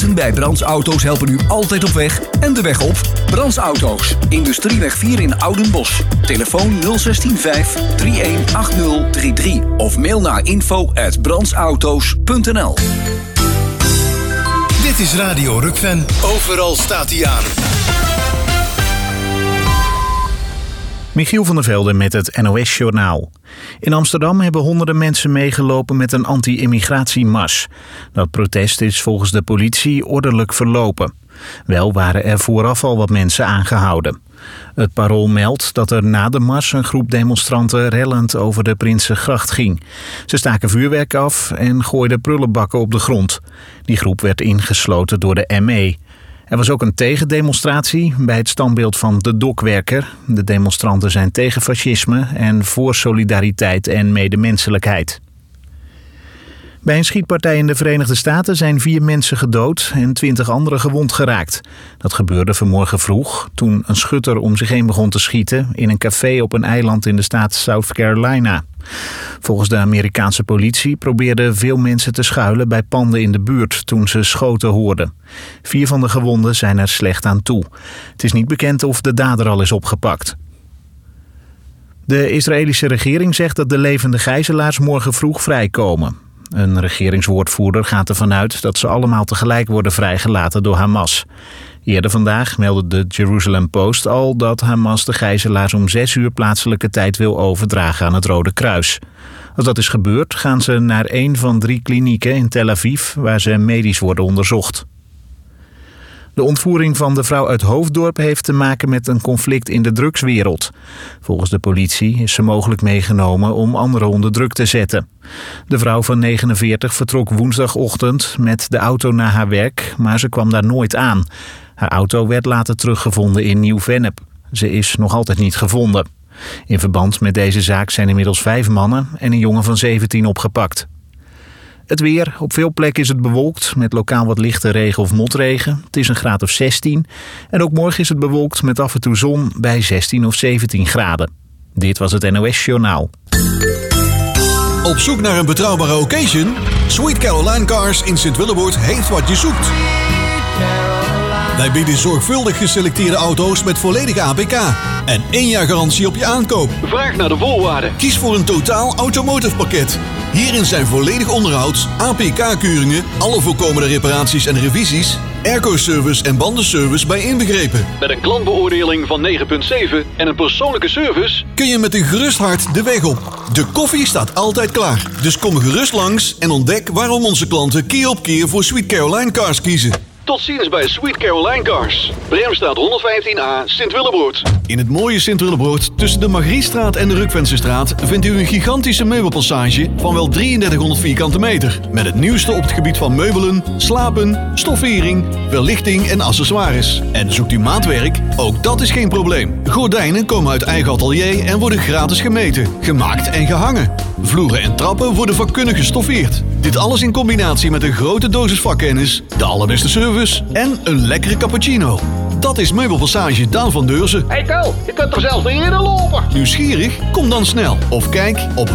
Specialisten bij Brands Auto's helpen u altijd op weg en de weg op. Brands Auto's, Industrieweg 4 in Oudenbosch. Telefoon 0615 318033 of mail naar info@brandsauto's.nl. Dit is Radio Rukven. Overal staat hij aan. Michiel van der Velde met het NOS-journaal. In Amsterdam hebben honderden mensen meegelopen met een anti-immigratiemars. Dat protest is volgens de politie ordelijk verlopen. Wel waren er vooraf al wat mensen aangehouden. Het Parool meldt dat er na de mars een groep demonstranten rellend over de Prinsengracht ging. Ze staken vuurwerk af en gooiden prullenbakken op de grond. Die groep werd ingesloten door de ME. Er was ook een tegendemonstratie bij het standbeeld van de dokwerker. De demonstranten zijn tegen fascisme en voor solidariteit en medemenselijkheid. Bij een schietpartij in de Verenigde Staten zijn 4 mensen gedood en 20 anderen gewond geraakt. Dat gebeurde vanmorgen vroeg toen een schutter om zich heen begon te schieten in een café op een eiland in de staat South Carolina. Volgens de Amerikaanse politie probeerden veel mensen te schuilen bij panden in de buurt toen ze schoten hoorden. 4 van de gewonden zijn er slecht aan toe. Het is niet bekend of de dader al is opgepakt. De Israëlische regering zegt dat de levende gijzelaars morgen vroeg vrijkomen. Een regeringswoordvoerder gaat ervan uit dat ze allemaal tegelijk worden vrijgelaten door Hamas. Eerder vandaag meldde de Jerusalem Post al dat Hamas de gijzelaars om 6 uur plaatselijke tijd wil overdragen aan het Rode Kruis. Als dat is gebeurd, gaan ze naar een van 3 klinieken in Tel Aviv waar ze medisch worden onderzocht. De ontvoering van de vrouw uit Hoofddorp heeft te maken met een conflict in de drugswereld. Volgens de politie is ze mogelijk meegenomen om anderen onder druk te zetten. De vrouw van 49 vertrok woensdagochtend met de auto naar haar werk, maar ze kwam daar nooit aan. Haar auto werd later teruggevonden in Nieuw-Vennep. Ze is nog altijd niet gevonden. In verband met deze zaak zijn inmiddels 5 mannen en een jongen van 17 opgepakt. Het weer. Op veel plekken is het bewolkt met lokaal wat lichte regen of motregen. Het is een graad of 16. En ook morgen is het bewolkt met af en toe zon bij 16 of 17 graden. Dit was het NOS Journaal. Op zoek naar een betrouwbare occasion? Sweet Caroline Cars in Sint-Willeboord heeft wat je zoekt. Wij bieden zorgvuldig geselecteerde auto's met volledige APK en 1 jaar garantie op je aankoop. Vraag naar de voorwaarden. Kies voor een totaal automotive pakket. Hierin zijn volledig onderhoud, APK-keuringen, alle voorkomende reparaties en revisies, airco-service en bandenservice bij inbegrepen. Met een klantbeoordeling van 9,7 en een persoonlijke service kun je met een gerust hart de weg op. De koffie staat altijd klaar. Dus kom gerust langs en ontdek waarom onze klanten keer op keer voor Sweet Caroline Cars kiezen. Tot ziens bij Sweet Caroline Cars. Bremstraat 115A, Sint-Willeboord. In het mooie Sint-Willeboord, tussen de Margriestraat en de Rukvensenstraat, vindt u een gigantische meubelpassage van wel 3300 vierkante meter. Met het nieuwste op het gebied van meubelen, slapen, stoffering, verlichting en accessoires. En zoekt u maatwerk? Ook dat is geen probleem. Gordijnen komen uit eigen atelier en worden gratis gemeten, gemaakt en gehangen. Vloeren en trappen worden vakkundig gestoffeerd. Dit alles in combinatie met een grote dosis vakkennis, de allerbeste service en een lekkere cappuccino. Dat is Meubelpassage Daan van Deurzen. Hey Ko, je kunt er zelfs niet in lopen. Nieuwsgierig? Kom dan snel of kijk op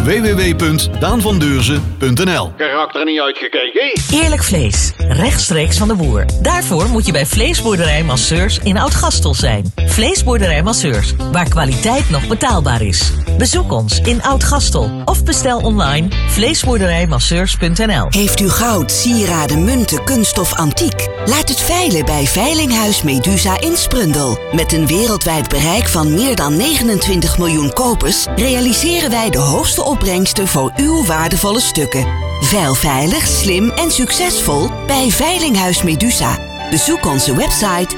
www.daanvandeurzen.nl. Karakter er niet uitgekeken. Eerlijk vlees, rechtstreeks van de boer. Daarvoor moet je bij Vleesboerderij Masseurs in Oud-Gastel zijn. Vleesboerderij Masseurs, waar kwaliteit nog betaalbaar is. Bezoek ons in Oud-Gastel of bestel online vleesboerderijmasseurs.nl. Heeft u goud, sieraden, munten, kunststof, antiek? Laat het veilen bij Veilinghuis Medusa in Sprundel. Met een wereldwijd bereik van meer dan 29 miljoen kopers realiseren wij de hoogste opbrengsten voor uw waardevolle stukken. Veil veilig, slim en succesvol bij Veilinghuis Medusa. Bezoek onze website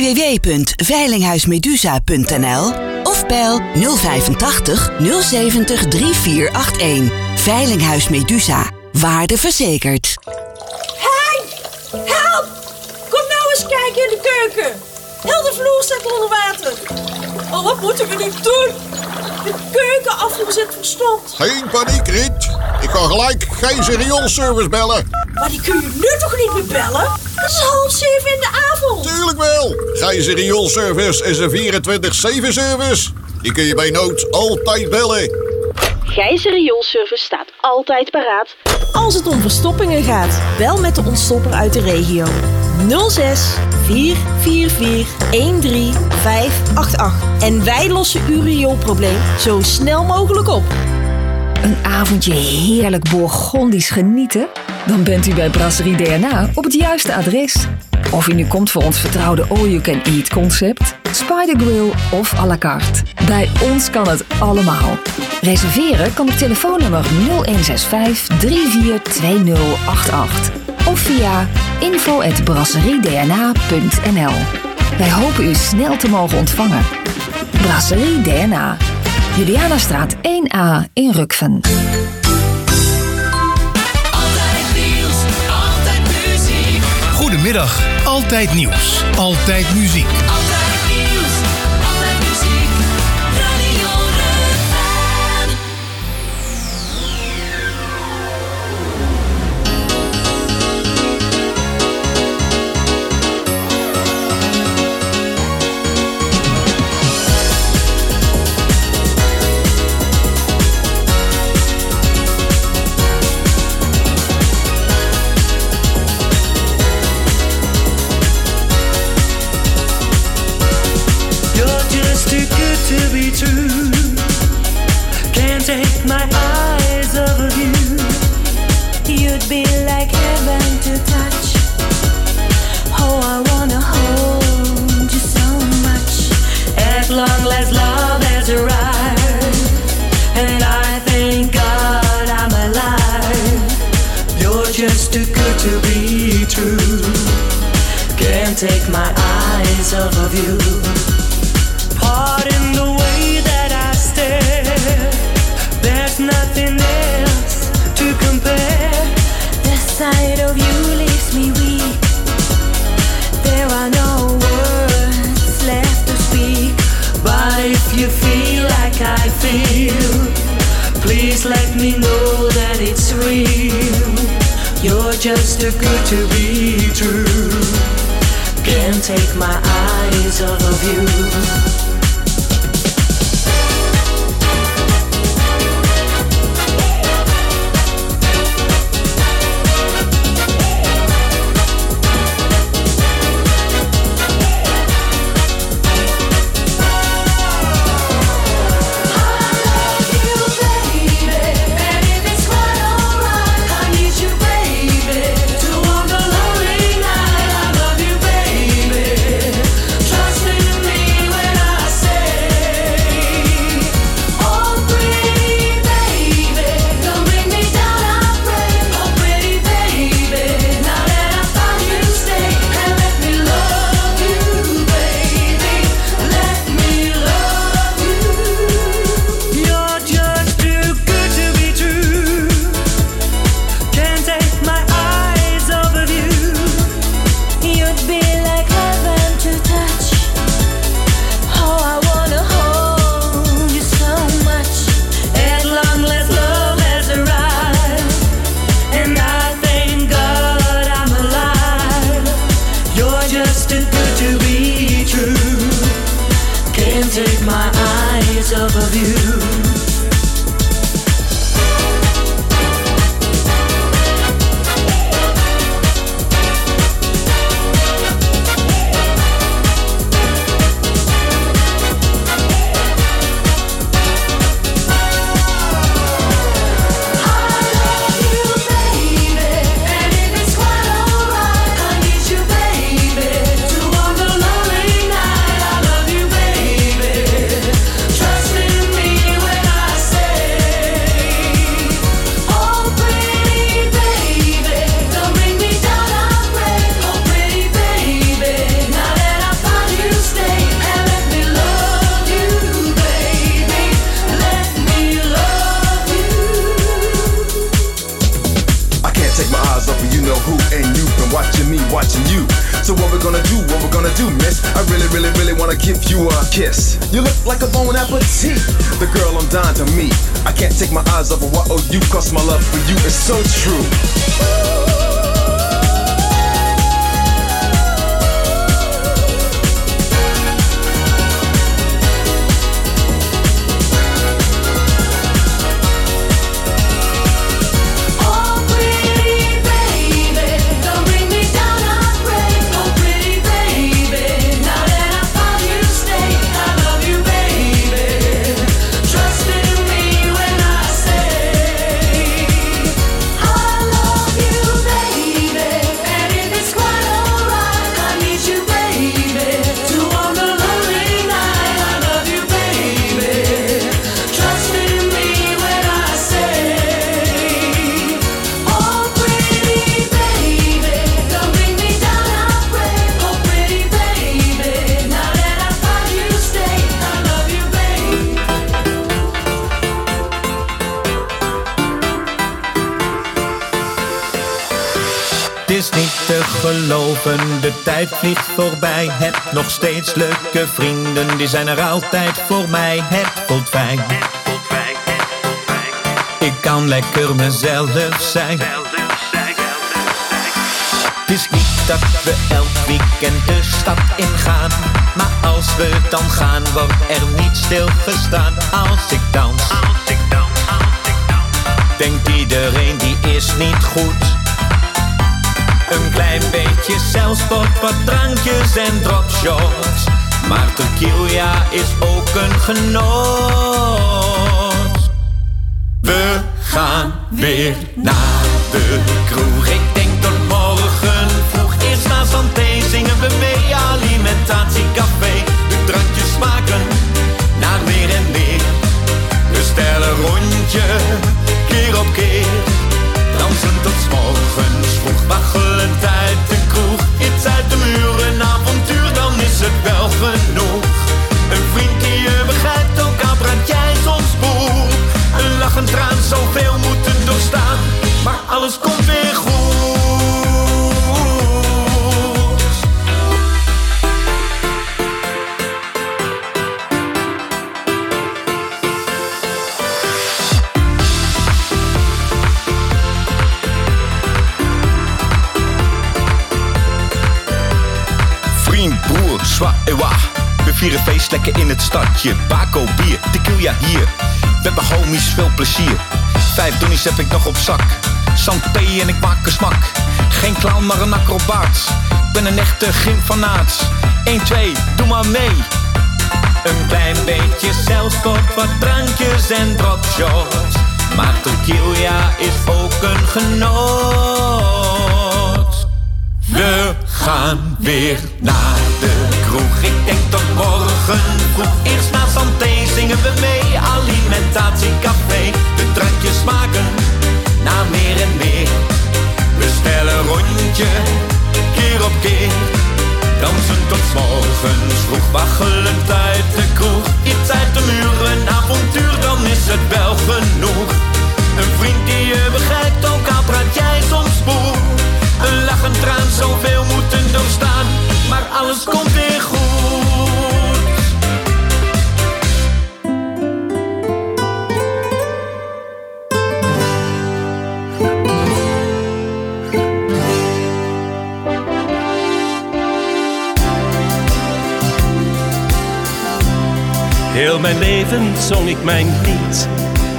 www.veilinghuismedusa.nl of bel 085 070 3481. Veilinghuis Medusa. Waarde verzekerd. Hey! Help! Kom nou eens kijken in de keuken. Heel de vloer staat onder water. Oh, wat moeten we nu doen? De keukenafvoer zit verstopt. Geen paniek, Riet. Ik ga gelijk Gijzer Rioolservice bellen. Maar die kun je nu toch niet meer bellen? Het is 6:30 in de avond. Tuurlijk wel. Gijzer Rioolservice is een 24/7 service. Die kun je bij nood altijd bellen. Gijzer Rioolservice staat altijd paraat. Als het om verstoppingen gaat, bel met de ontstopper uit de regio. 06 444 13588. En wij lossen uw rioolprobleem zo snel mogelijk op. Een avondje heerlijk Bourgondisch genieten? Dan bent u bij Brasserie DNA op het juiste adres. Of u nu komt voor ons vertrouwde all-you-can-eat concept, Spider Grill of à la carte. Bij ons kan het allemaal. Reserveren kan op telefoonnummer 0165 342088 of via info@brasseriedna.nl. Wij hopen u snel te mogen ontvangen. Brasserie DNA. Julianastraat 1A in Rukven. Goedemiddag, Altijd Nieuws, Altijd Muziek. Altijd nieuws, altijd muziek, Radio Rukven. To be true, can't take my eyes off of you. You'd be like heaven to touch. Oh, I wanna hold you so much. At long last love has arrived, and I thank God I'm alive. You're just too good to be true. Can't take my eyes off of you. Pardon the way that I stare. There's nothing else to compare. The sight of you leaves me weak. There are no words left to speak. But if you feel like I feel, please let me know that it's real. You're just too good to be true. Can't take my eyes off of you. geloven, de tijd vliegt voorbij. Heb nog steeds leuke vrienden, die zijn er altijd voor mij. Het voelt fijn. Ik kan lekker mezelf zijn. Het is niet dat we elk weekend de stad ingaan, maar als we dan gaan, wordt er niet stilgestaan. Als ik dans, denkt iedereen die is niet goed. Een klein beetje zelfsport, wat drankjes en dropshots, maar tequila is ook een genot. We gaan weer naar de kroeg. Ik denk tot morgen vroeg. Eerst na Santé zingen we mee. Alimentatiecafé. De drankjes smaken naar meer en meer. We stellen rondje, keer op keer. Dansen tot 's morgens vroeg. Waggelend uit de kroeg. Iets uit de muren, een avontuur, dan is het wel genoeg. Een vriend die je begrijpt, ook al brand jij soms boel. Een lach, een traan, zoveel moeten doorstaan, maar alles komt weer goed. Vriend, broer, zwa en wa. We vieren feest lekker in het stadje. Bako, bier, tequila hier. We hebben homies, veel plezier. 5 donnies heb ik nog op zak. Santé en ik maak een smak. Geen clown, maar een acrobaat. Ik ben een echte gymfanaat. 1, 2, doe maar mee. Een klein beetje zelfsport, wat drankjes en dropshots, maar tequila is ook een genot. We gaan weer naar de kroeg. Ik denk tot morgen vroeg. Eerst na Santé zingen we mee. Alimentatiecafé. De drankjes smaken naar meer en meer. We stellen rondje, keer op keer. Dansen tot 's morgens vroeg. Waggelend uit de kroeg. Iets uit de muren, een avontuur, dan is het wel genoeg. Een vriend die je begrijpt, ook al praat jij soms boel. Een lach, een traan, zoveel moeten doorstaan, maar alles komt weer goed. Heel mijn leven zong ik mijn lied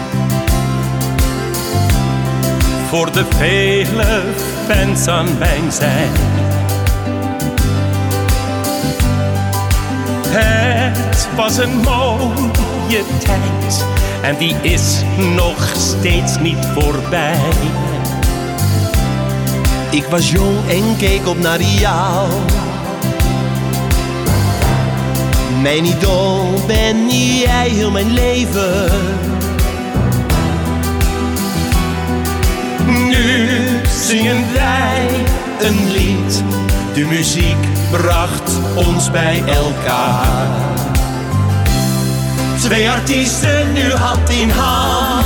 voor de vele fans aan mijn zij. Het was een mooie tijd en die is nog steeds niet voorbij. Ik was jong en keek op naar jou. Mijn idool ben jij heel mijn leven. Nu zingen wij een lied. De muziek bracht ons bij elkaar. 2 artiesten nu hand in hand.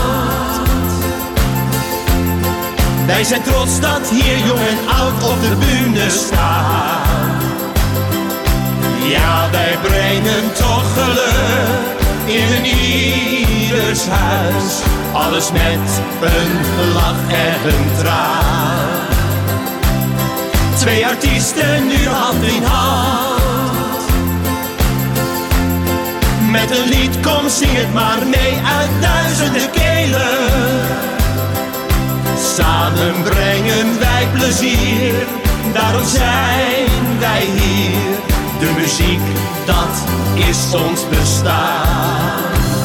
Wij zijn trots dat hier jong en oud op de bühne staan. Ja, wij brengen toch geluk in ieders huis. Alles met een lach en een traan. 2 artiesten nu hand in hand. Met een lied, kom zing het maar mee uit duizenden kelen. Samen brengen wij plezier, daarom zijn wij hier. De muziek, dat is ons bestaan.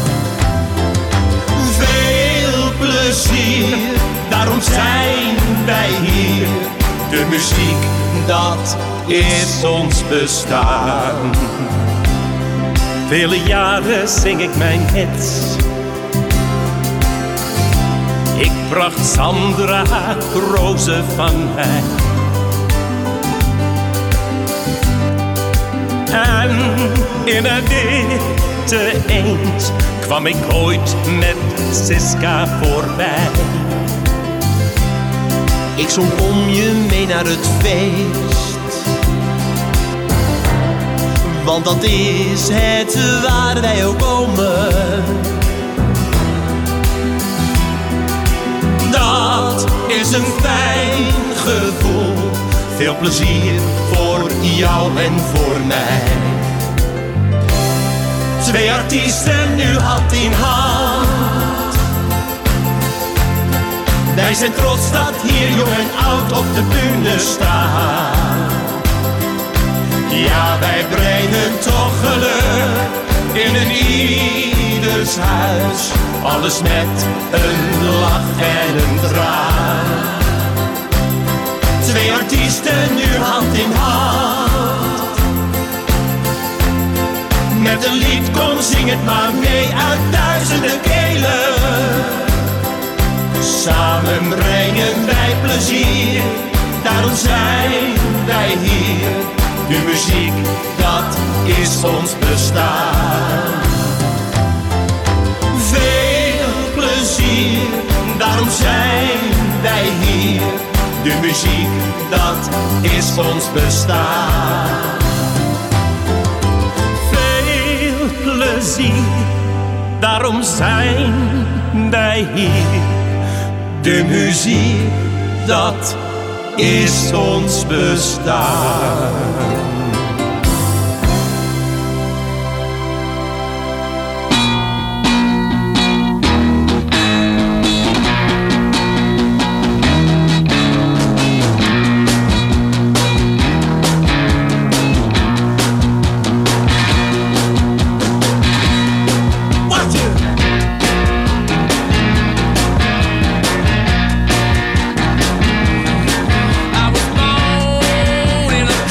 Veel plezier, daarom zijn wij hier. De muziek, dat is ons bestaan. Vele jaren zing ik mijn hits. Ik bracht Sandra Rozen van mij. En in het witte eend kwam ik ooit met Siska voorbij. Ik zong om je mee naar het feest. Want dat is het waar wij ook komen. Dat is een fijn gevoel. Veel plezier voor jou en voor mij. Twee artiesten nu hand in hand. Wij zijn trots dat hier jong en oud op de bühne staan. Ja, wij brengen toch geluk in een ieders huis. Alles met een lach en een traan. Twee artiesten nu hand in hand. Met een lied, kom zing het maar mee uit duizenden kelen. Samen brengen wij plezier, daarom zijn wij hier. De muziek, dat is ons bestaan. Veel plezier, daarom zijn wij hier. De muziek, dat is ons bestaan. Veel plezier, daarom zijn wij hier. De muziek, dat is ons bestaan. In a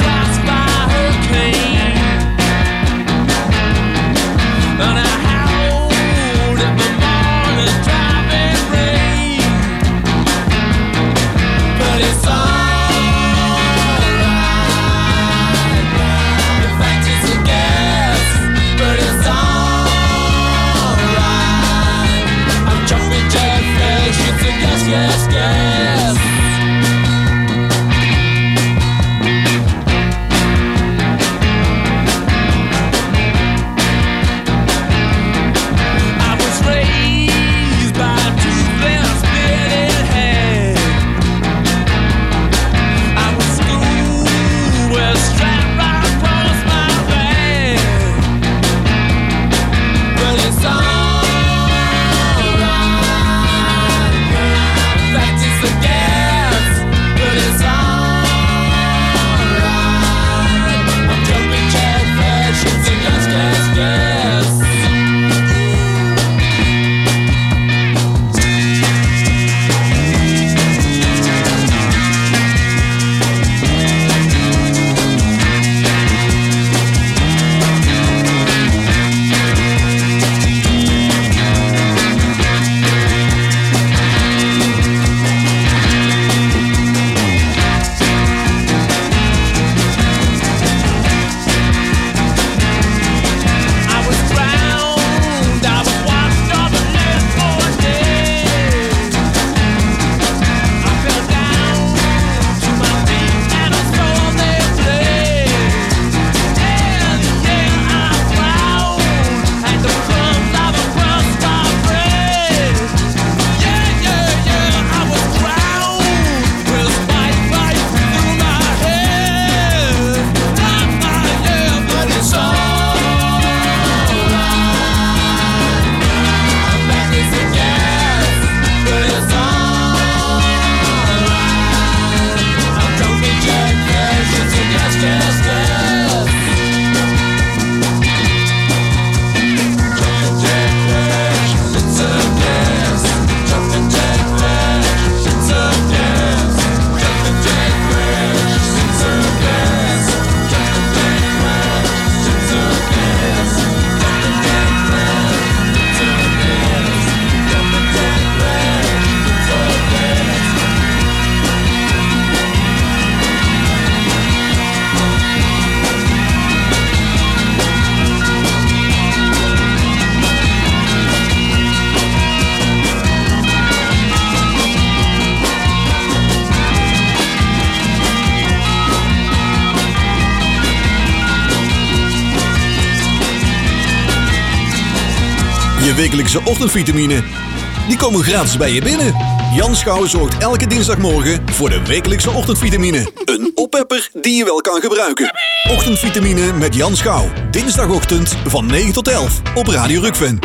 Je wekelijkse ochtendvitamine. Die komen gratis bij je binnen. Jan Schouw zorgt elke dinsdagmorgen voor de wekelijkse ochtendvitamine. Een oppepper die je wel kan gebruiken. Ochtendvitamine met Jan Schouw. Dinsdagochtend van 9 tot 11 op Radio Rukven.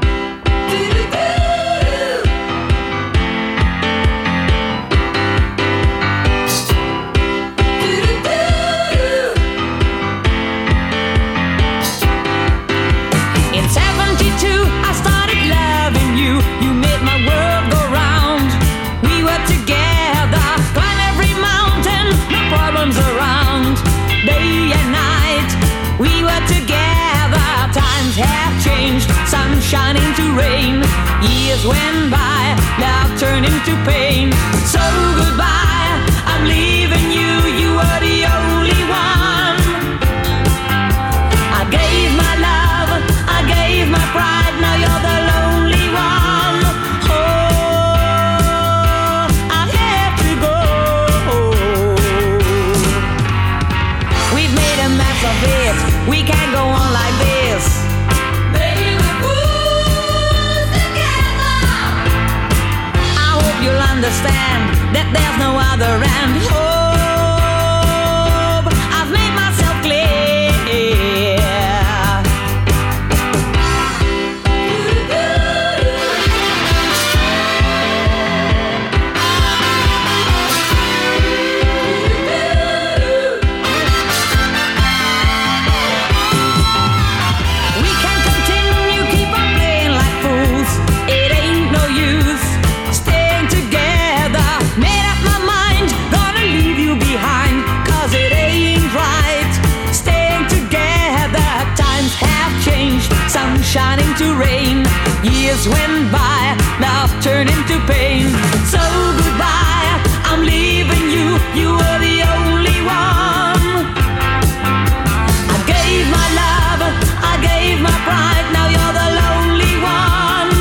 Shining to rain, years went by, love turned into pain. So goodbye, I'm leaving you, you were the only one. I gave my love, I gave my pride, now you're the lonely one. Oh, I have to go. We've made a mess of it, we can't go on like this. You'll understand that there's no other end. Hope I've made myself clear. We can continue, keep on playing like fools. It ain't no use. Shining to rain, years went by, love turned into pain. So goodbye, I'm leaving you, you were the only one. I gave my love, I gave my pride, now you're the lonely one.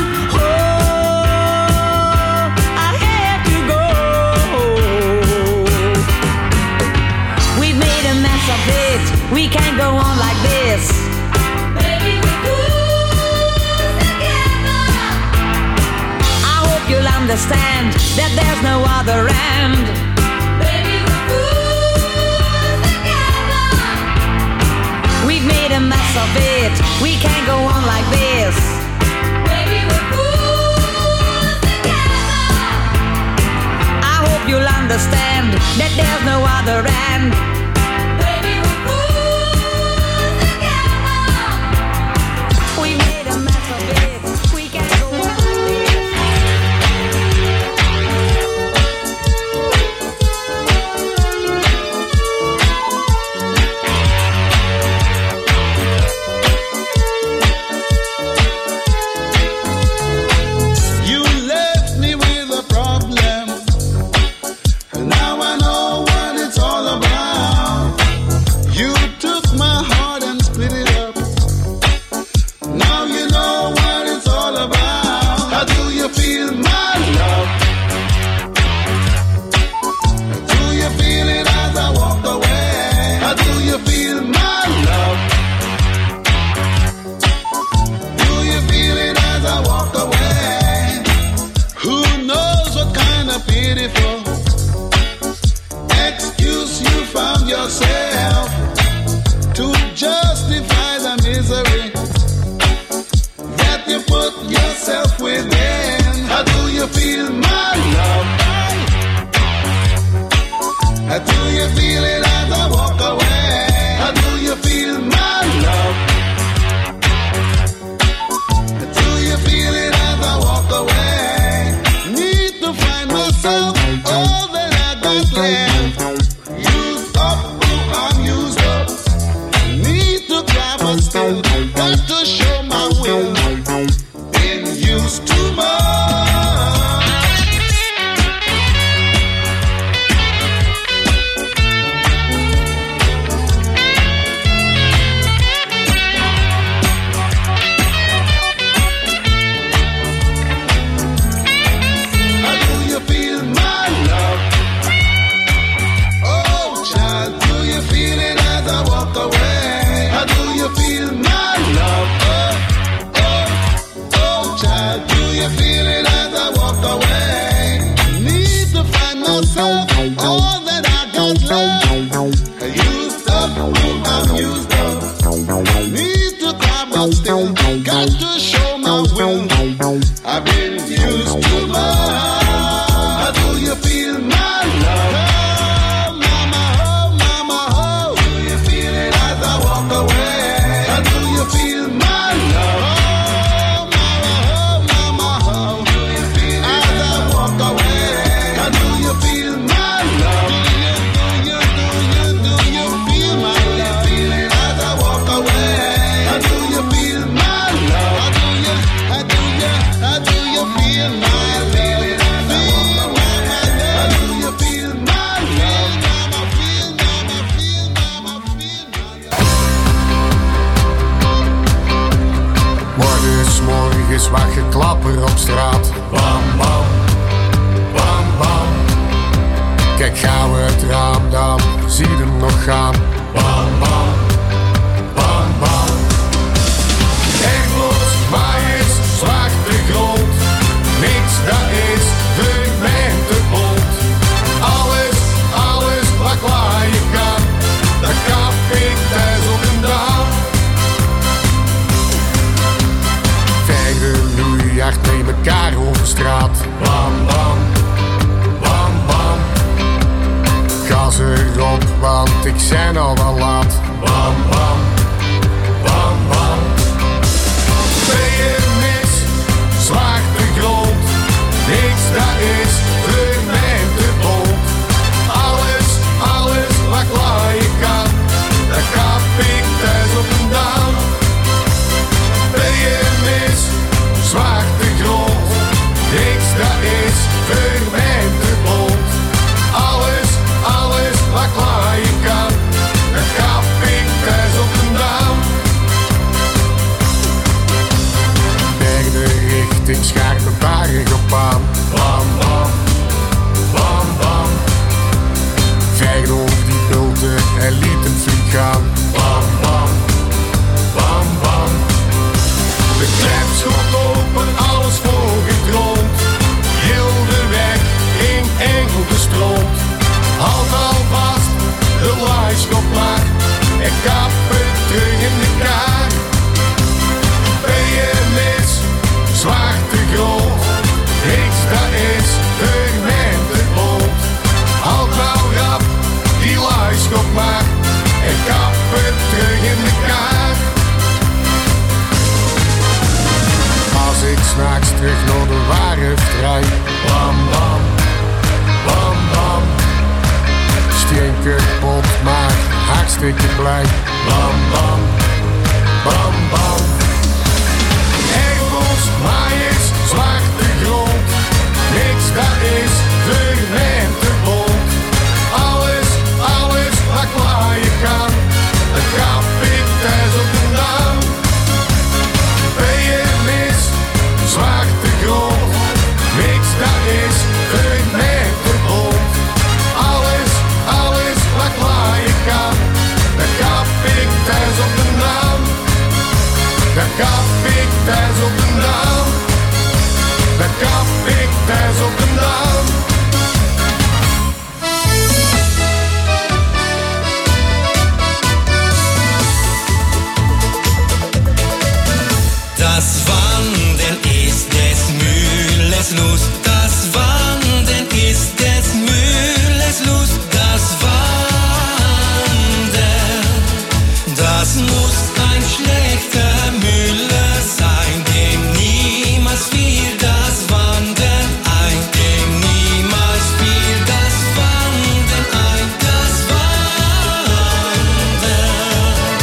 Oh, I have to go. We've made a mess of it, we can't go on like this. You'll understand that there's no other end. Baby, we're fools together. We've made a mess of it, we can't go on like this. Baby, we're fools together. I hope you'll understand that there's no other end. Baby, we're fools together. We made a mess of it, we can't go on like this. Used up, I'm used up. Need to grab a still. still got to show my will. I've been used to much. How do you feel my love? Oh, mama, oh, mama, oh. Do you feel it as I walk away? How do you feel my love? Oh, mama, oh, mama, oh. Do you feel it as I walk away? How do you feel my love? Do you feel my love? Feel it as I walk away? How do you feel my love? How do you feel my love? Morgens wacht geklapper op straat. Bam, bam, bam, bam. Kijk gauw uit het raam dan, zie hem nog gaan. Bam, bam, bam, bam. Echt los, maar is zwarte grond. Niks dat is voor mij te bond. Alles wat klaar je kan, dat kap ik thuis op een dag. Hard met elkaar over straat. Bam, bam, bam, bam. Gas erop, want ik zijn al wel laat. Bam, bam, bam, bam. Ben je mis, zwarte grond. Niks dat is voor mij te bond. Alles wat klaar je kan, dat kap ik thuis op een dag. Ben je mis, zwarte grond, niks dat is voor mij te bond. Alles wat klaar je kan, dat kap ik thuis op een dam. Derde richting scherpe berg op aan. Bam, bam, bam, bam. Vecht over die bulten en liet hem flink gaan. Bam, bam, bam, bam. De klep schot open, alles volgedroomd. Heel de weg in engel gestroomt. Houd al vast, de laaischop maar. En kap het terug in de kaart. Ben je mis, zwarte grond. Niks dat is voor mij te bond. Houd nou rap, die laaischop maar. En kap het terug in de kaart. Als ik s'nachts terug naar de waarheid rijd. Bam, bam, bam, bam. Stinker pot, maar hartstikke blij. Bam, bam, bam, bam. Engels, maaiers, zwarte grond. Niks dat is voor mij te bond. Alles wat klaar je kan, dat kap ik thuis op de naam. Ben je mis, zwarte grond, niks dat is voor mij te bond. Alles wat klaar je kan, dat kap ik thuis op de naam. Dat kap ik thuis op de naam. Dat kap ik thuis op de naam. Das Wandern ist des Müllers Lust. Das Wandern ist des Müllers Lust. Das Wandern, das muss ein schlechter Müller sein, dem niemals fiel das Wandern ein, dem niemals fiel das Wandern ein, das Wandern.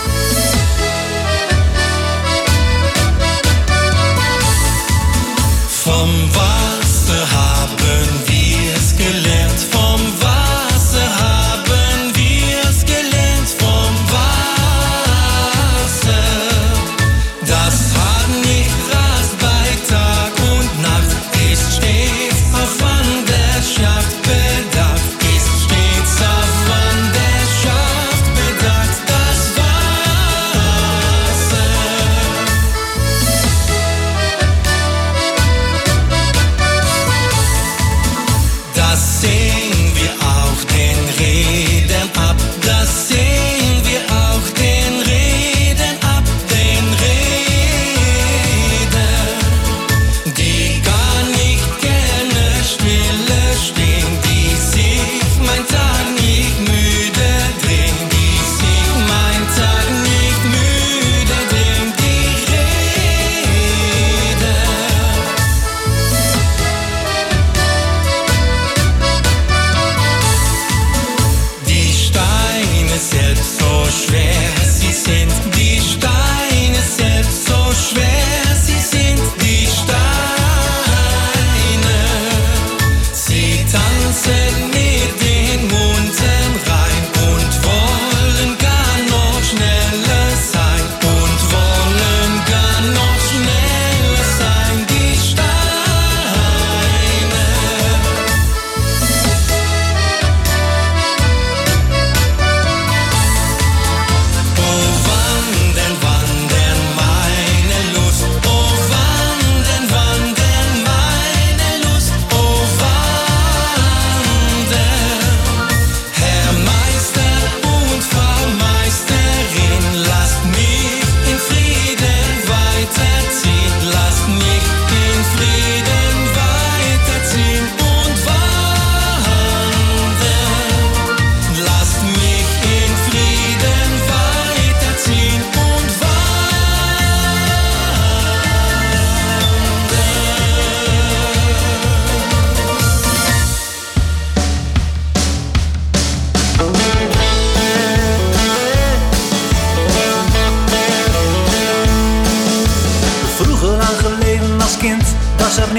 Vom Wasser haben wir's gelernt, vom Wasser haben wir's gelernt, vom Wasser.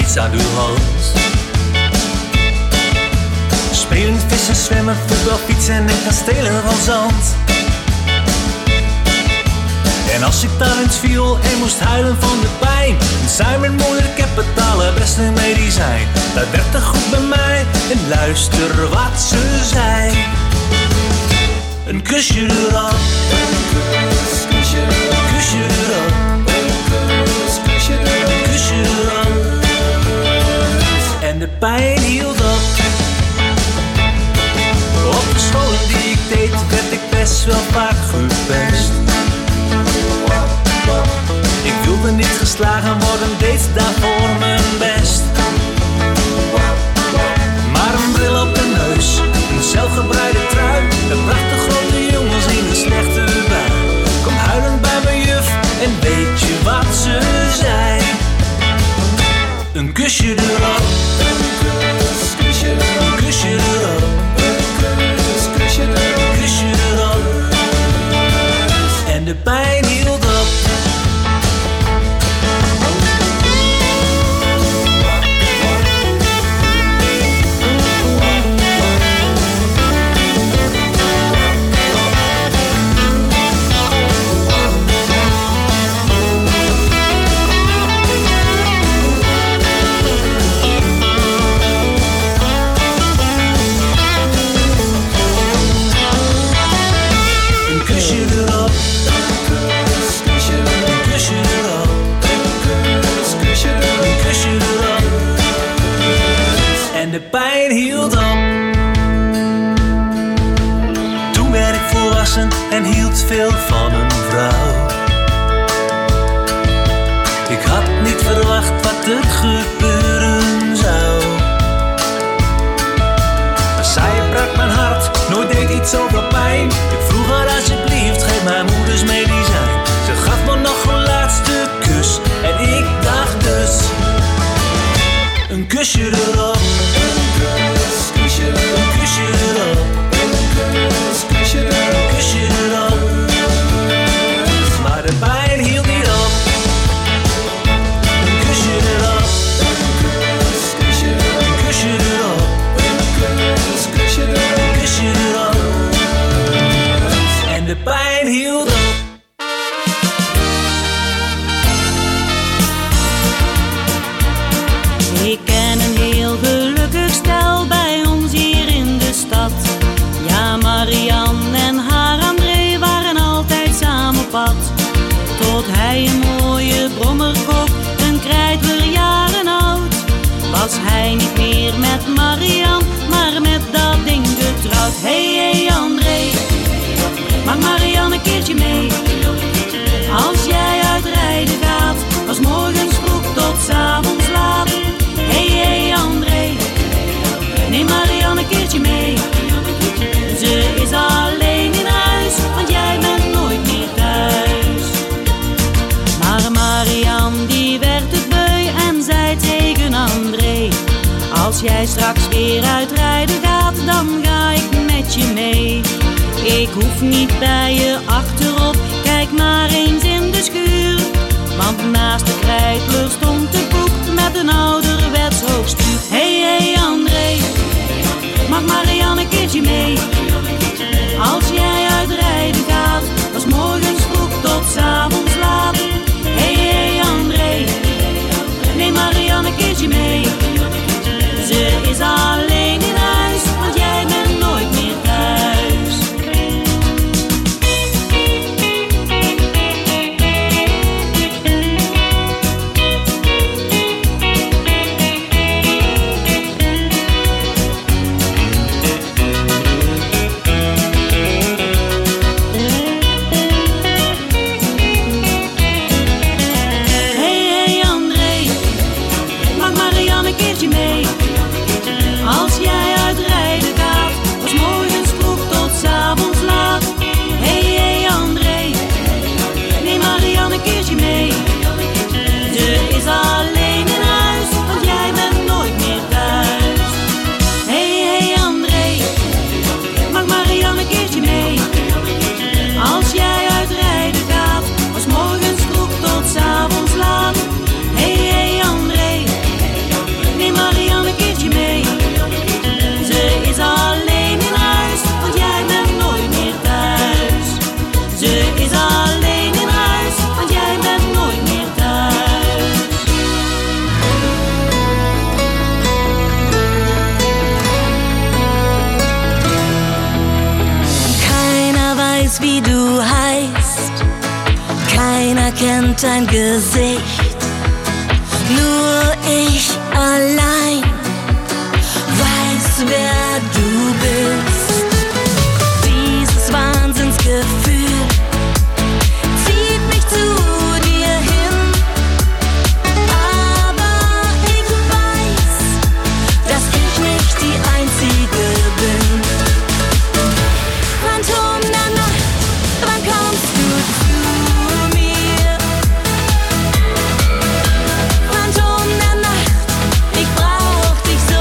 iets aan uw hand. Spelen, vissen, zwemmen, voetbal, fietsen en kastelen van zand. En als ik daar eens viel en moest huilen van de pijn, dan zei mijn moeder, ik heb het allerbeste medicijn. Dat werd er goed bij mij en luister wat ze zei. Een kusje erop, een kusje erop, een kusje erop, een kusje erop, een kusje erop. En de pijn hield op. Op de scholen die ik deed, werd ik best wel vaak gepest. Ik wilde niet geslagen worden, deed daarvoor mijn best. Maar een bril op de neus, een zelfgebreide trui, een prachtig grote jongens in een slechte bui. Kom huilend bij mijn juf en weet je wat ze zei? Een kusje erop, een kusje erop, een kusje erop, een kusje erop, een kusje erop. En de pijn hield op. De pijn hield op. Toen werd ik volwassen en hield veel van een vrouw. Ik had niet verwacht wat er gebeuren zou. Maar zij brak mijn hart, nooit deed iets zoveel pijn. Ik vroeg haar alsjeblieft, geef mijn moeders medicijn. Ze gaf me nog een laatste kus en ik dacht dus, een kusje erop. Een kusje erop, een kusje erop, een kusje erop, een kusje erop. Maar de pijn hield niet op. Een kusje erop, een kusje erop, een kusje erop, een kusje erop, een kusje erop. En de pijn hield op. Ik ken een heel gelukkig stel bij ons hier in de stad. Ja, Marianne en haar André waren altijd samen op pad. Tot hij een mooie brommer kocht, een krijtler jaren oud. Was hij niet meer met Marianne, maar met dat ding getrouwd. Hey André, maak Marianne een keertje mee. Als jij uitrijden gaat, was morgens vroeg tot 's avonds laat. Hey André, neem Marianne een keertje mee. Ze is alleen in huis, want jij bent nooit meer thuis. Maar Marianne die werd het beu en zei tegen André, als jij straks weer uitrijden gaat, dan ga ik met je mee. Ik hoef niet bij je achterop, kijk maar eens in de schuur. Want naast de krijtler stond de boek met een ouderwets hoogstuur. Hey André, mag Marianne een keertje mee. Als jij uitrijden gaat, was morgens vroeg tot 's avonds laat. Hey André, neem Marianne een keertje mee. Ze is alleen in huis, want jij bent nooit meer thuis. is alleen in huis, want jij bent nooit meer thuis. Keiner weiß, wie du heißt, keiner kennt dein Gesicht, nur ich allein weiß, wer du bist. Dieses Wahnsinnsgefühl zieht mich zu dir hin, aber ich weiß, dass ich nicht die Einzige bin. Phantom der Nacht, wann kommst du zu mir? Phantom der Nacht, ich brauch dich so.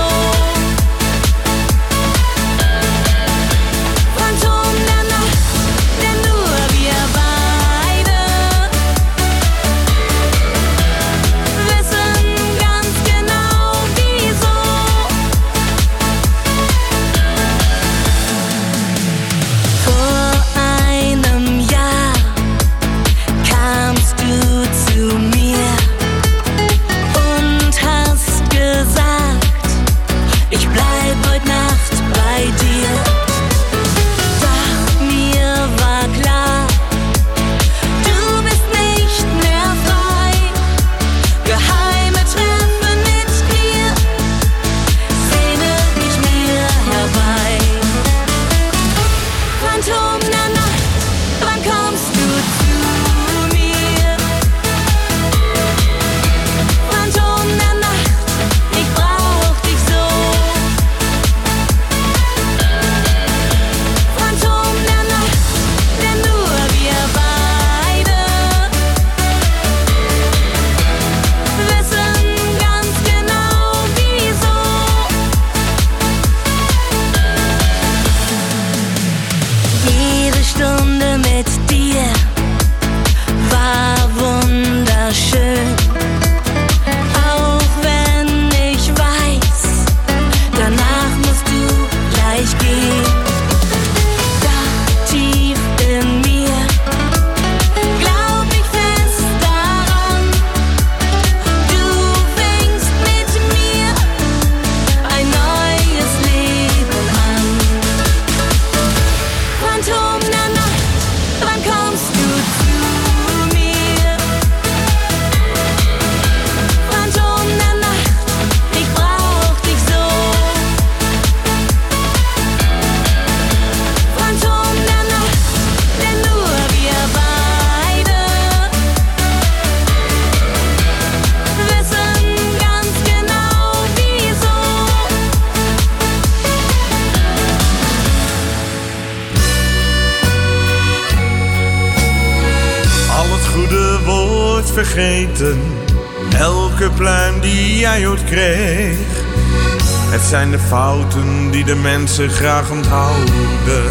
Phantom der Nacht, denn nur wir beide wissen ganz genau wieso. Vor einem Jahr kamst du zu mir und hast gesagt, ich bleib heute Nacht bei dir. Doch mir war klar, du bist nicht mehr frei. Geheime Treffen mit dir sehne ich mir herbei. Phantom der Nacht, wann kommst du zu mir? Phantom der Nacht, ich brauch dich so. Phantom der Nacht, denn nur wir beide wissen ganz genau wieso. Jede Stunde mit dir war wunderschön, auch wenn ich weiß, danach musst du gleich gehen. Doch tief in mir glaub ich fest daran, du fängst mit mir ein neues Leben an. Phantom der Nacht, wann kommst du zu mir? Phantom der Nacht, ich brauch dich so. Phantom der Nacht, denn nur wir beide wissen ganz genau wieso. Al het goede wordt vergeten, elke pluim die jij ooit kreeg. Het zijn de fouten die de mensen graag onthouden.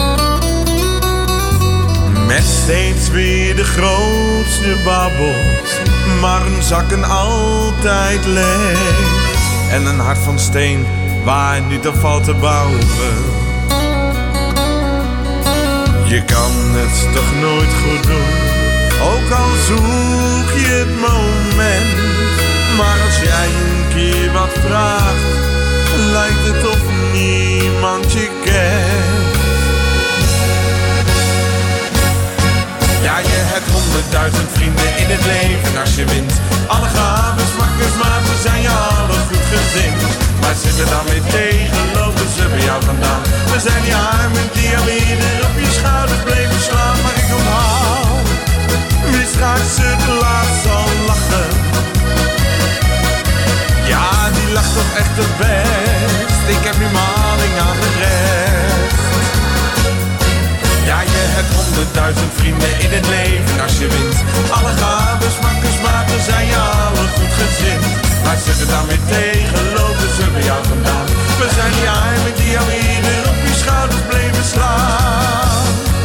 Met steeds weer de grootste babbels, maar hun zakken altijd leeg. En een hart van steen waar niet op valt te bouwen. Je kan het toch nooit goed doen, ook al zoek je het moment. Maar als jij een keer wat vraagt, lijkt het of niemand je kent. Ja, je hebt 100.000 vrienden in het leven als je wint. Alle gaven, makkers, maten zijn je alle goed gezind. Maar zitten dan weer tegen, lopen ze bij jou vandaan. We zijn die armen die al eerder op je schouders bleven slaan. Maar ik onthoud, wie straks het laatst zal lachen. Ja, die lacht toch echt het best. Ik heb nu maling aan de rest. Ja, je hebt 100.000 vrienden in het leven als je wint. Alle gaven, makkers, maten zijn je alle goed gezind. Maar zitten dan weer tegen, lopen ze bij jou vandaan. We zijn die armen die al eerder op je schouders bleven slaan.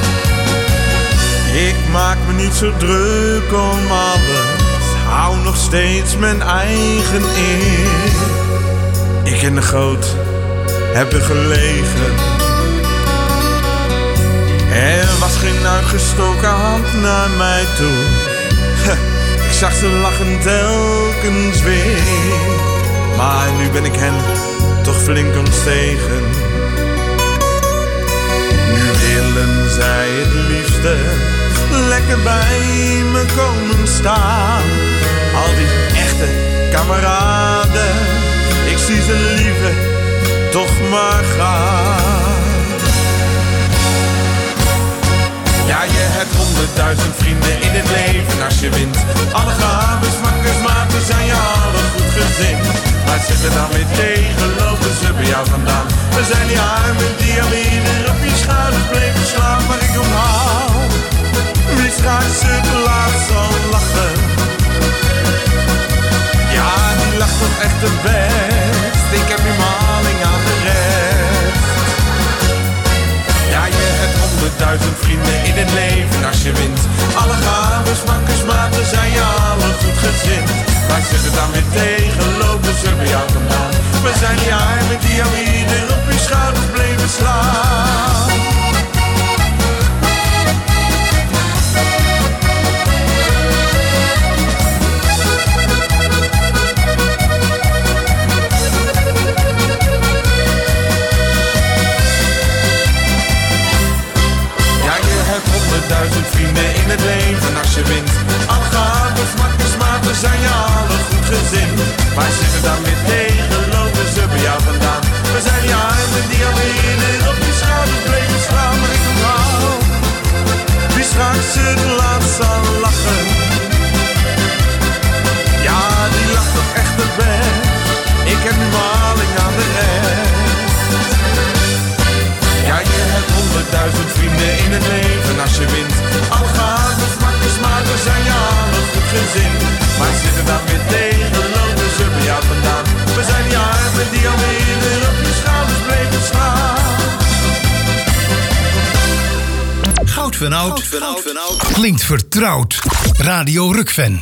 Ik maak me niet zo druk om alles, hou nog steeds mijn eigen eer. Ik in de goot heb er gelegen Er was geen uitgestoken hand naar mij toe. Ik zag ze lachen telkens weer. Maar nu ben ik hen toch flink ontstegen. Nu willen zij het liefste lekker bij me komen staan. Al die echte kameraden, ik zie ze liever toch maar gaan. Ja, je hebt 100.000 vrienden in het leven als je wint. Alle gaves, makkers, maten zijn je allen goed gezind. Maar zitten dan weer tegen, lopen ze bij jou vandaan. We zijn die armen die al ieder op je schouders bleven slaan. Maar ik onthoud, wie straks het laatst zal lachen. Ja, die lacht toch echt het best. Ik heb nu maling aan de rest. Ja, je hebt 100.000 vrienden in het leven als je wint. Alle gaves, makkers, maten zijn je allen goed gezind. Maar zitten dan weer tegen, lopen ze bij jou vandaan. We zijn die armen die al ieder op je schouders bleven slaan. Ja, je hebt 100.000 vrienden in het leven als je wint. Alle gaves, makkers, maten zijn je allen goed gezind. Maar zitten dan weer tegen, lopen ze bij jou vandaan. We zijn die armen die al eerder op je schouders bleven slaan. Maar ik onthoud, wie straks het laatst zal lachen. Ja, die lacht toch echt het best. Ik heb nu maling aan de rest. Ja, je hebt 100.000 vrienden in het leven als je wint. Alle gaves, makkers, maten zijn je allen goed gezind. Maar zitten dan weer tegen, lopen ze bij jou vandaan. We zijn die armen die al eerder op je schouders bleven slaan. Goud van Oud klinkt vertrouwd. Radio Rukven.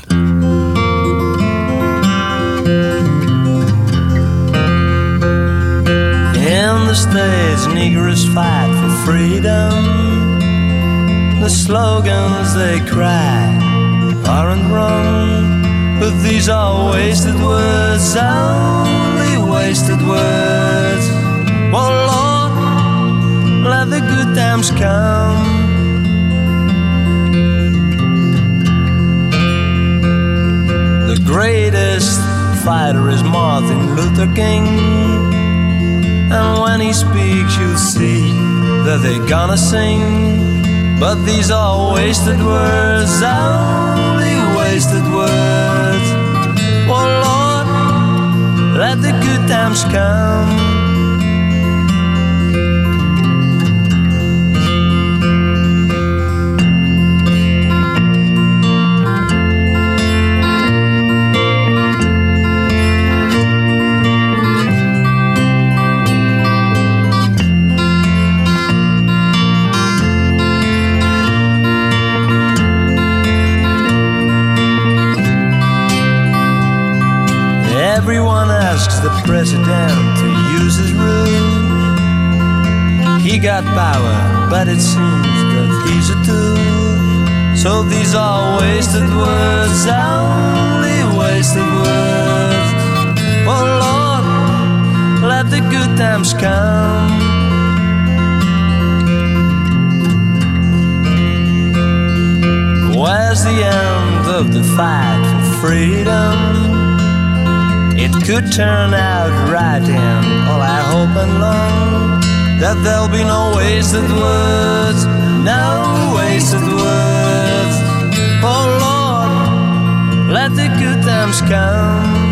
In the States, Negroes fight for freedom. The slogans they cry aren't wrong, but these are wasted words, only wasted words. Oh Lord, let the good times come. The greatest fighter is Martin Luther King. And when he speaks, you'll see that they're gonna sing. But these are wasted words, only wasted words. Oh Lord, let the good times come. Everyone asks the president to use his rules. He got power, but it seems that he's a tool. So these are wasted words, only wasted words. Oh Lord, let the good times come. Where's the end of the fight for freedom? It could turn out right, and all I hope and long that there'll be no wasted words, no wasted words. Oh Lord, let the good times come.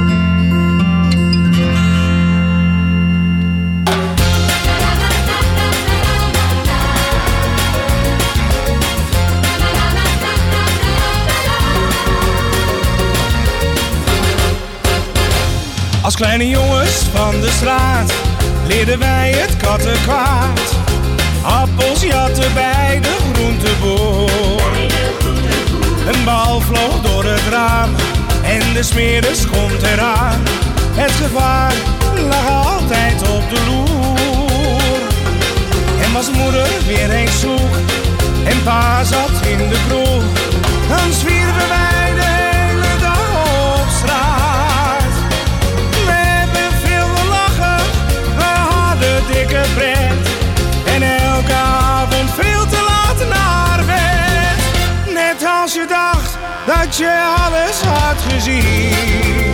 Als kleine jongens van de straat leerden wij het kattenkwaad. Appels jatten bij de groenteboer. Een bal vloog door het raam en de smeerders komt eraan. Het gevaar lag altijd op de loer. En als moeder weer eens zoek en pa zat in de kroeg, dan zwierven wij de hele dag op straat. We hebben veel gelachen, we hadden dikke pret en elke avond veel te laat naar bed. Net als je dacht dat je alles had gezien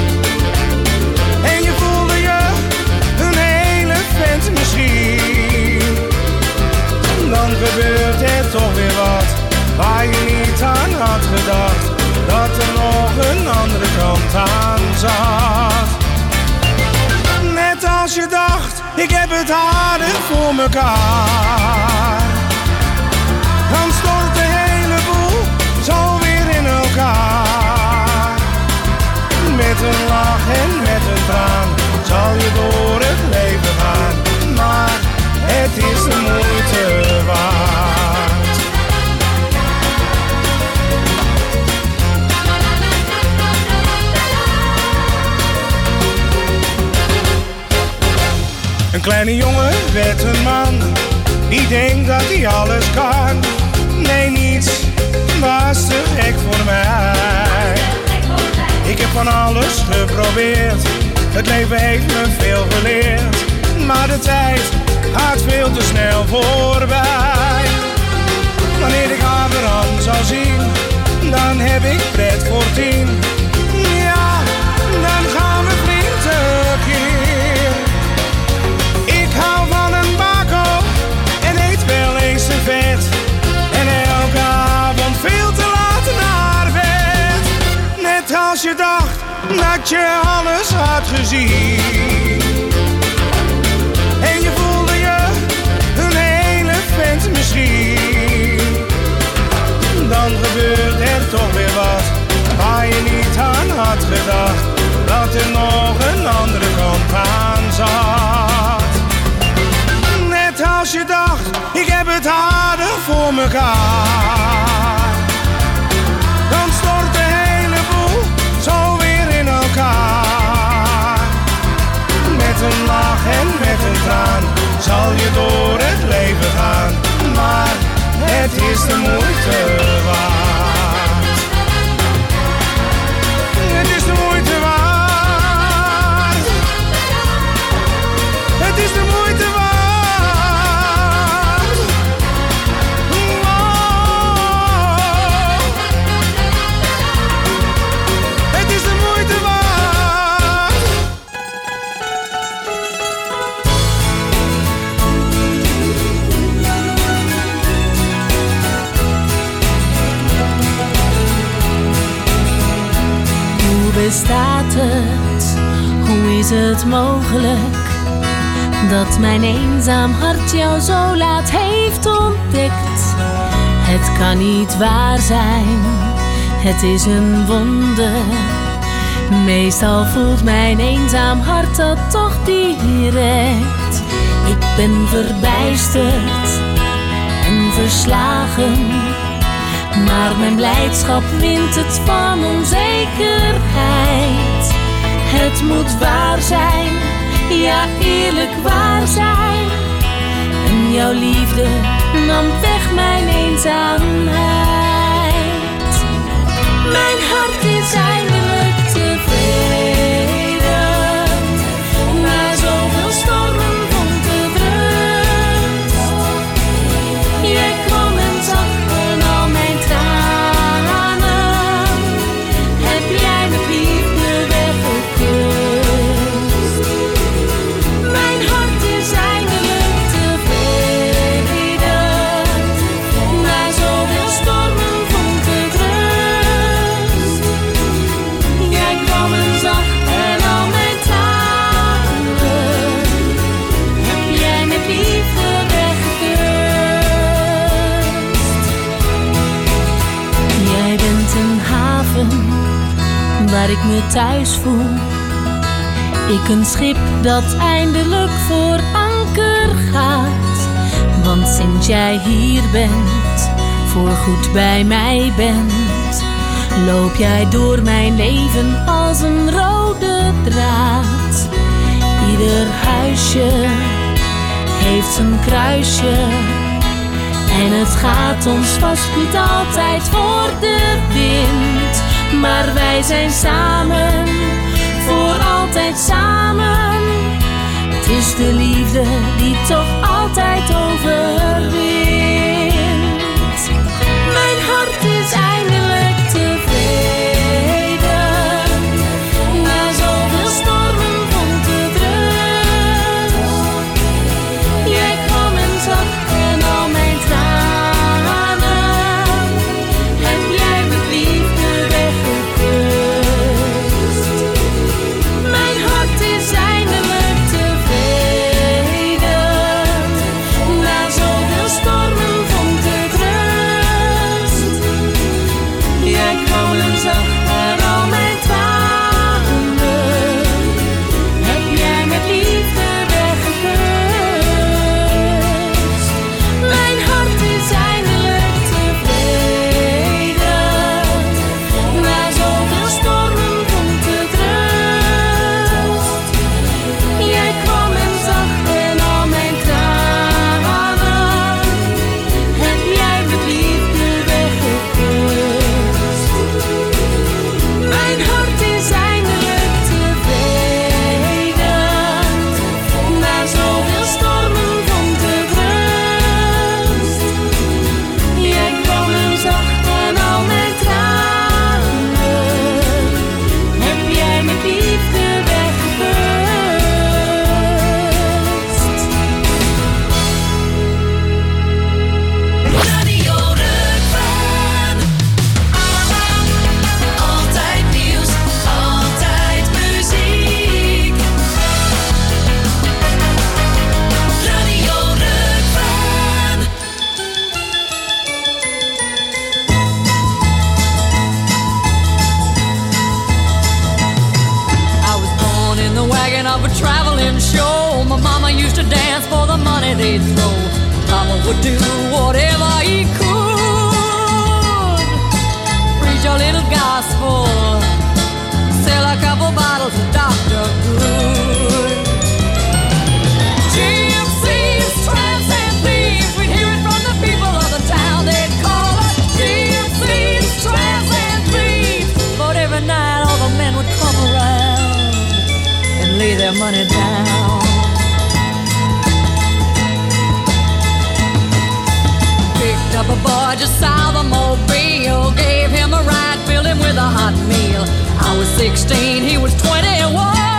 en je voelde je een hele vent misschien. Dan gebeurt er toch weer wat waar je niet aan had gedacht, dat er nog een andere kant aan zat. Net als je dacht, ik heb het aardig voor mekaar, dan stort de hele boel zo weer in elkaar. Met een lach en met een traan zal je door het leven gaan, maar het is de moeite waard. Een kleine jongen werd een man, die denkt dat hij alles kan. Nee, niets was te gek voor mij. Ik heb van alles geprobeerd, het leven heeft me veel geleerd, maar de tijd gaat veel te snel voorbij. Wanneer ik haar weer aan zal zien, dan heb ik pret voor 10. Ja, dan gaan we flink tekeer. Ik hou van een bako en eet wel eens te vet, en elke avond veel te laat naar bed. Net als je dacht dat je alles had gezien en je voelde je een hele vent misschien, dan gebeurt er toch weer wat waar je niet aan had gedacht, dat er nog een andere kant aan zat. Net als je dacht, ik heb het aardig voor mekaar, dan stort de hele boel zo weer in elkaar. Met een lach en met een traan zal je door het leven gaan, maar het is de moeite waard. Het is de moeite waard. Het is de moeite waard. Het is de moeite waard. Bestaat het? Hoe is het mogelijk dat mijn eenzaam hart jou zo laat heeft ontdekt? Het kan niet waar zijn, het is een wonder. Meestal voelt mijn eenzaam hart dat toch direct. Ik ben verbijsterd en verslagen, maar mijn blijdschap wint het van onzekerheid. Het moet waar zijn, ja eerlijk waar zijn. En jouw liefde nam weg mijn eenzaamheid. Mijn hart is eindelijk tevreden. Na zoveel stormen vond het rust. Jij kwam en zag en al mijn tranen heb jij met liefde weggekust. Mijn hart is eindelijk tevreden. Na zoveel stormen vond het rust. Jij kwam en zag en al mijn tranen heb jij met liefde weggekust. Jij bent een haven waar ik me thuis voel. Ik een schip dat eindelijk voor anker gaat. Want sinds jij hier bent, voorgoed bij mij bent, loop jij door mijn leven als een rode draad. Ieder huisje heeft zijn kruisje. En het gaat ons vast niet altijd voor de wind. Maar wij zijn samen, voor altijd samen. Het is de liefde die toch altijd overwint. Mijn hart is eindelijk tevreden. Na zoveel stormen vond het rust. Jij kwam en zag en al mijn tranen heb jij met liefde weggekust. Mijn hart is eindelijk tevreden. Na zoveel stormen vond het rust. Jij kwam en zag en al mijn tranen heb jij met liefde weggekust. Mijn hart is eindelijk tevreden. Na zoveel stormen vond het rust. Jij kwam en zag en al mijn tranen heb jij met liefde weggekust. Mijn hart is eindelijk tevreden. Na zoveel stormen vond het rust. Jij kwam en zag en al mijn tranen heb jij met liefde weggekust. Radio Rukven. Altijd nieuws, altijd muziek. Radio Rukven. I was born in the wagon of a traveling show. My mama used to dance for the money they'd throw. Papa would do whatever he could. Preach a little gospel, sell a couple bottles of Dr. Good. Gypsies, tramps, and thieves, we'd hear it from the people of the town. They'd call us gypsies, tramps, and thieves. But every night all the men would come around and lay their money down. Picked up a boy just south of Mobile, gave him a ride, filled him with a hot meal. I was 16, he was 21.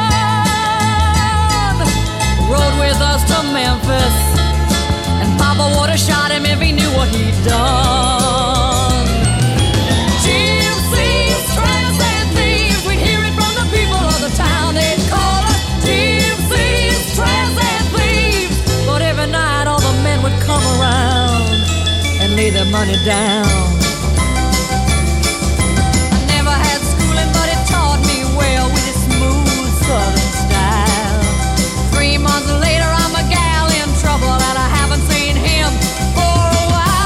Rode with us to Memphis, and Papa would have shot him if he knew what he'd done. Gypsies, tramps, and thieves, we'd hear it from the people of the town. They'd call us gypsies, tramps, and thieves. But every night all the men would come around and lay their money down. I never had schooling, but it taught me well with its smooth southern style. 3 months later, I'm a gal in trouble, and I haven't seen him for a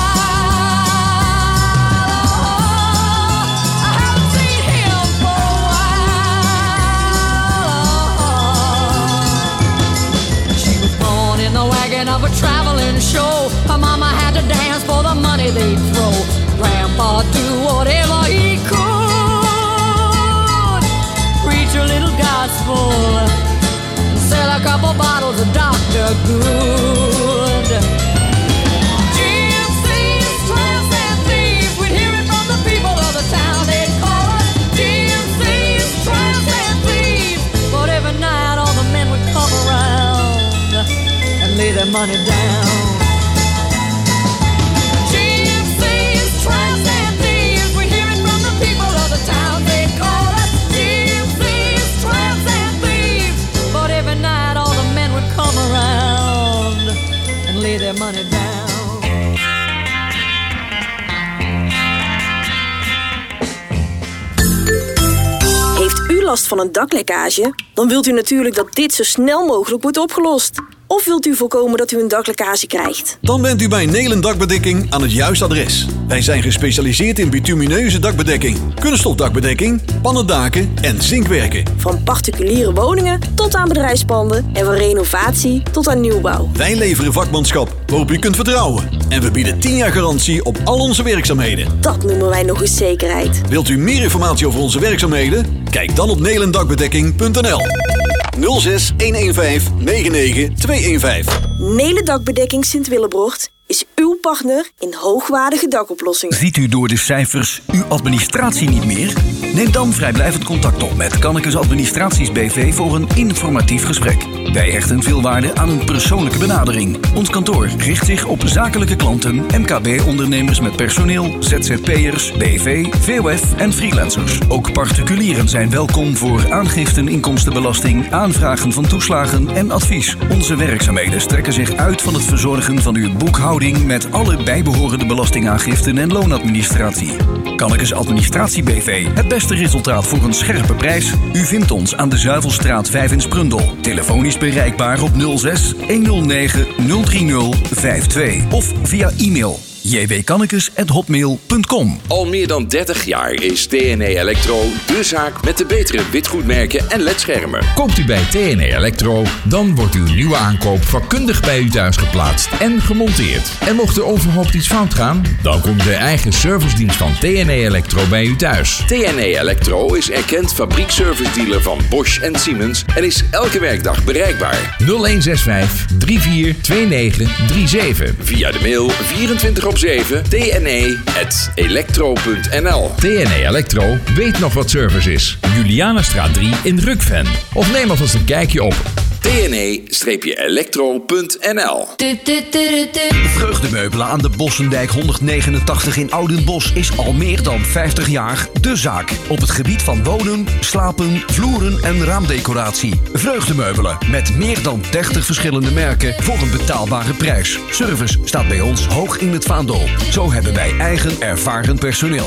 while. I haven't seen him for a while. She was born in the wagon of a traveling show. Her mama had to dance for the money they'd throw. Grandpa do whatever he could. Preach a little gospel, sell a couple bottles of Dr. Good. Gypsies, tramps, and thieves, we'd hear it from the people of the town. They'd call us gypsies, tramps, and thieves. But every night all the men would come around and lay their money down. Gypsies, tramps, and thieves, we'd hear it from the people of the town. They'd call us gypsies, tramps, and thieves. But every night all the men would come around and lay their money down. Heeft u last van een daklekkage? Dan wilt u natuurlijk dat dit zo snel mogelijk wordt opgelost. Of wilt u voorkomen dat u een daklekkage krijgt? Dan bent u bij Nelen Dakbedekking aan het juiste adres. Wij zijn gespecialiseerd in bitumineuze dakbedekking, kunststofdakbedekking, pannendaken en zinkwerken. Van particuliere woningen tot aan bedrijfspanden en van renovatie tot aan nieuwbouw. Wij leveren vakmanschap waarop u kunt vertrouwen. En we bieden 10 jaar garantie op al onze werkzaamheden. Dat noemen wij nog eens zekerheid. Wilt u meer informatie over onze werkzaamheden? Kijk dan op nelendakbedekking.nl 06 115 99 215. Nelen Dakbedekking Sint-Willebrocht is uw partner in hoogwaardige dakoplossingen. Ziet u door de cijfers uw administratie niet meer? Neem dan vrijblijvend contact op met Kannekes Administraties BV voor een informatief gesprek. Wij hechten veel waarde aan een persoonlijke benadering. Ons kantoor richt zich op zakelijke klanten, MKB-ondernemers met personeel, ZZP'ers, BV, VOF en freelancers. Ook particulieren zijn welkom voor aangiften inkomstenbelasting, aanvragen van toeslagen en advies. Onze werkzaamheden strekken zich uit van het verzorgen van uw boekhouding met alle bijbehorende belastingaangiften en loonadministratie. Kannekes Administratie BV, het beste resultaat voor een scherpe prijs. U vindt ons aan de Zuivelstraat 5 in Sprundel. Telefonisch bereikbaar op 06 109 030 52 of via e-mail jwkannekes@hotmail.com. Al meer dan 30 jaar is TNE Electro de zaak met de betere witgoedmerken en ledschermen. Koopt u bij TNE Electro, dan wordt uw nieuwe aankoop vakkundig bij u thuis geplaatst en gemonteerd. En mocht er onverhoopt iets fout gaan, dan komt de eigen servicedienst van TNE Electro bij u thuis. TNE Electro is erkend fabriekservice-dealer van Bosch en Siemens en is elke werkdag bereikbaar. 0165 342937. Via de mail 24/7 tne@electro.nl. TNE Electro weet nog wat service is. Julianastraat 3 in Rukven. Of neem alvast een kijkje op tne-electro.nl. Vreugdemeubelen aan de Bossendijk 189 in Oudenbosch is al meer dan 50 jaar de zaak. Op het gebied van wonen, slapen, vloeren en raamdecoratie. Vreugdemeubelen met meer dan 30 verschillende merken voor een betaalbare prijs. Service staat bij ons hoog in het vaandel. Zo hebben wij eigen ervaren personeel.